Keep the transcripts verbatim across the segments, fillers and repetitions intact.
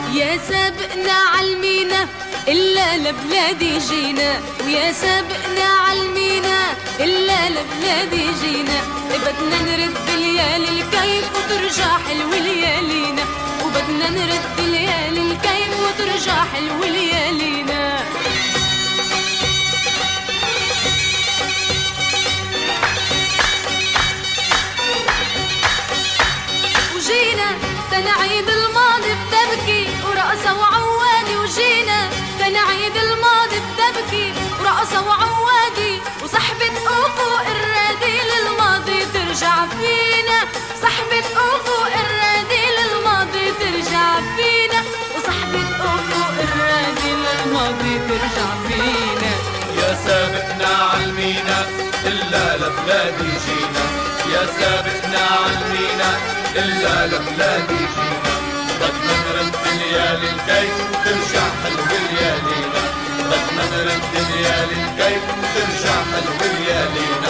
يا سابقنا عالمينا إلا لبلادي جينا، ويا سابقنا عالمينا إلا لبلادي جينا. بدنا نرد ليالي الكيف وترجع حلو ليالينا، وبدنا نرد ليالي الكيف وترجع حلو ليالينا. وجينا تنعيد الماضي بتبكي ورقصة وعوادي، وجينا تنعيد الماضي بتبكي ورقصة وعوادي، وصحبة أفق الرادي للماضي ترجع فينا، صحبة أفق الرادي للماضي ترجع فينا، وصحبة أفق الرادي للماضي ترجع فينا. يا سابقنا عالمينا إلا لبلادي جينا، يا سابقنا عالمينا إلا لبلادي جينا. بدنا نرد ليالي الكيف وترجع حلو ليالينا، بدنا نرد ليالي الكيف وترجع حلو ليالينا.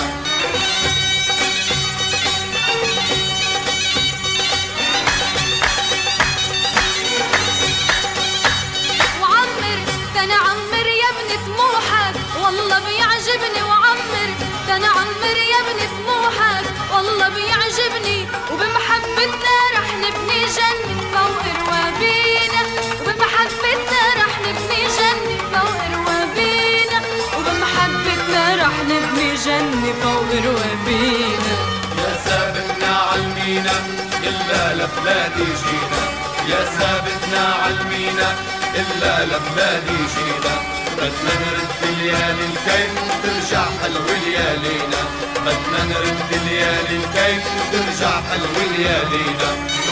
وعمر تنعمر يا ابن طموحك والله بيعجبني، وعمر تنعمر يا ابن طموحك والله بيعجبني، وبمحبتنا رح نبني جنة فوق روابينا، وبمحبتنا رح نبني جنة فوق روابينا، وبمحبتنا رح نبني جنة فوق روابينا. يا سابقنا عالمينا إلا لبلادي جينا، يا سابقنا عالمينا إلا لبلادي جينا. بدنا نرد ليالي الكيف وترجع حلو ليالينا، بدنا نرد ليالي الكيف وترجع حلو ليالينا.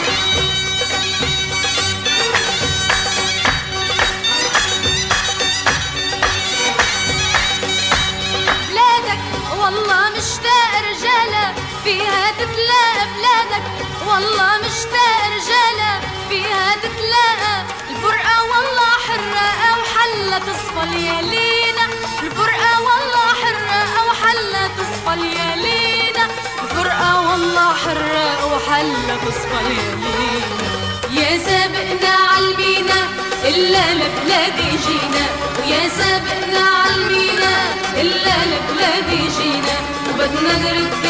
بلادك والله مشتاق رجالة فيها تتلاقى، بلادك والله مشتاق رجالة فيها تتلاقى. الفرقة والله حرقة وحلة تصفى ليالينا، الفرقة والله حرقة وحلة تصفى ليالينا، الفرقة والله حرقة وحلة تصفى ليالينا. يا سابقنا عالمينا إلا لبلادي جينا، ويا سابقنا عالمينا إلا لبلادي جينا، وبدنا نرد